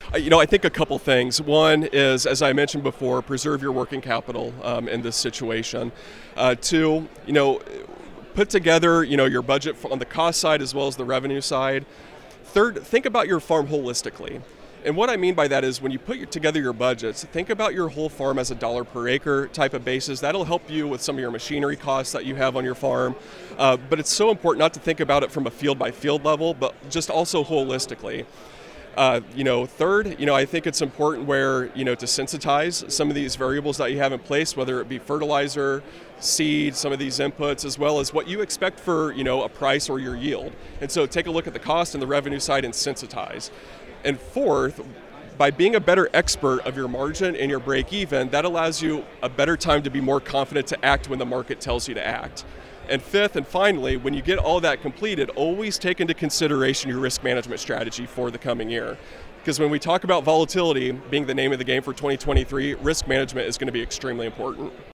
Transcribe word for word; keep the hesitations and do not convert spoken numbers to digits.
Uh, You know, I think a couple things. One is, as I mentioned before, preserve your working capital um, in this situation. Uh, two, you know, put together, you know, your budget on the cost side as well as the revenue side. Third, think about your farm holistically. And what I mean by that is when you put your, together your budgets, think about your whole farm as a dollar per acre type of basis. That'll help you with some of your machinery costs that you have on your farm. Uh, but it's so important not to think about it from a field by field level, but just also holistically. Uh, you know, third, you know, I think it's important where, you know, to sensitize some of these variables that you have in place, whether it be fertilizer, seed, some of these inputs, as well as what you expect for, you know, a price or your yield. And so take a look at the cost and the revenue side and sensitize. And fourth, by being a better expert of your margin and your break even, that allows you a better time to be more confident to act when the market tells you to act. And fifth, and finally, when you get all that completed, always take into consideration your risk management strategy for the coming year. Because when we talk about volatility being the name of the game for twenty twenty-three, risk management is going to be extremely important.